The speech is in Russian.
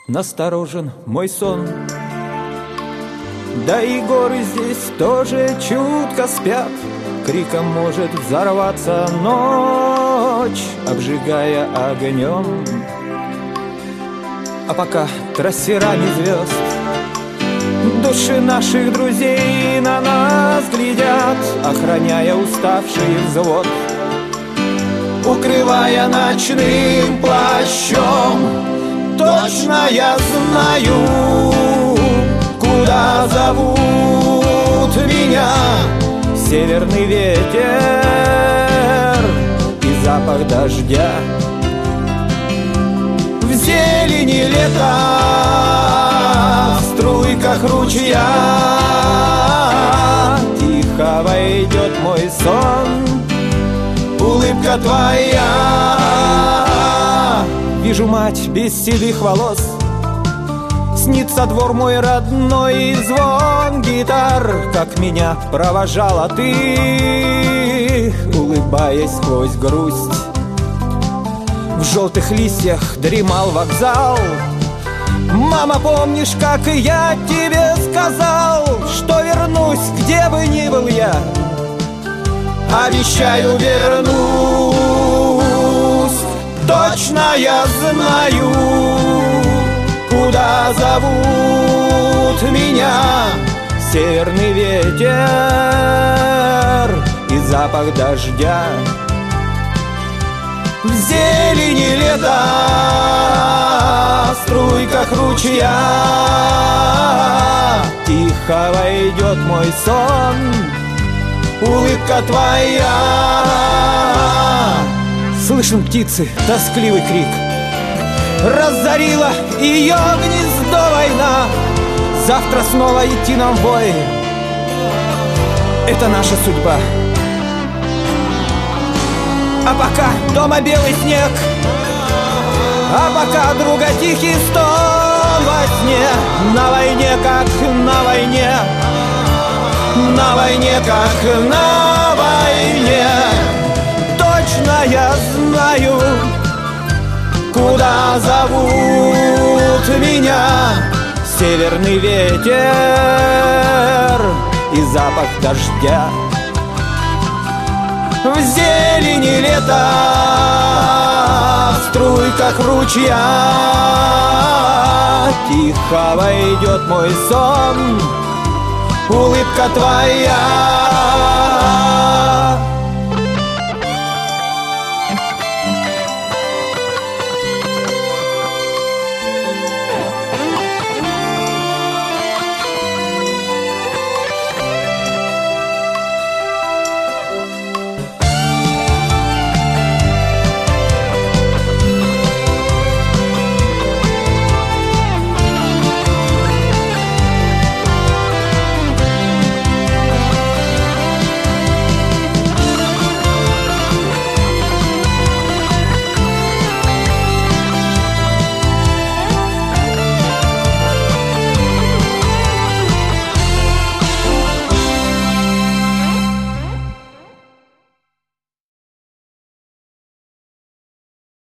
насторожен мой сон. Да и горы здесь тоже чутко спят, криком может взорваться ночь, обжигая огнем. А пока трассерами звезд души наших друзей на нас глядят, охраняя уставший взвод, укрывая ночным плащом. Точно я знаю, куда зовут меня северный ветер и запах дождя. В зелени лета, в струйках ручья тихо войдет мой сон, улыбка твоя. Вижу мать без седых волос, снится двор мой родной, и звон гитар, как меня провожала ты, улыбаясь сквозь грусть. В желтых листьях дремал вокзал. Мама, помнишь, как я тебе сказал, что вернусь, где бы ни был я? Обещаю, вернусь. Точно я знаю, куда зовут меня северный ветер и запах дождя. В зелени лета, в струйках ручья тихо войдет мой сон, улыбка твоя. Слышим птицы тоскливый крик, разорила ее гнездо война. Завтра снова идти нам в бой, это наша судьба. А пока дома белый снег, а пока друга тихий стон во сне. На войне, как на войне, на войне, как на войне. Точно я знаю, куда зовут меня северный ветер и запах дождя. В зелени лета, в струйках ручья тихо войдет мой сон, улыбка твоя.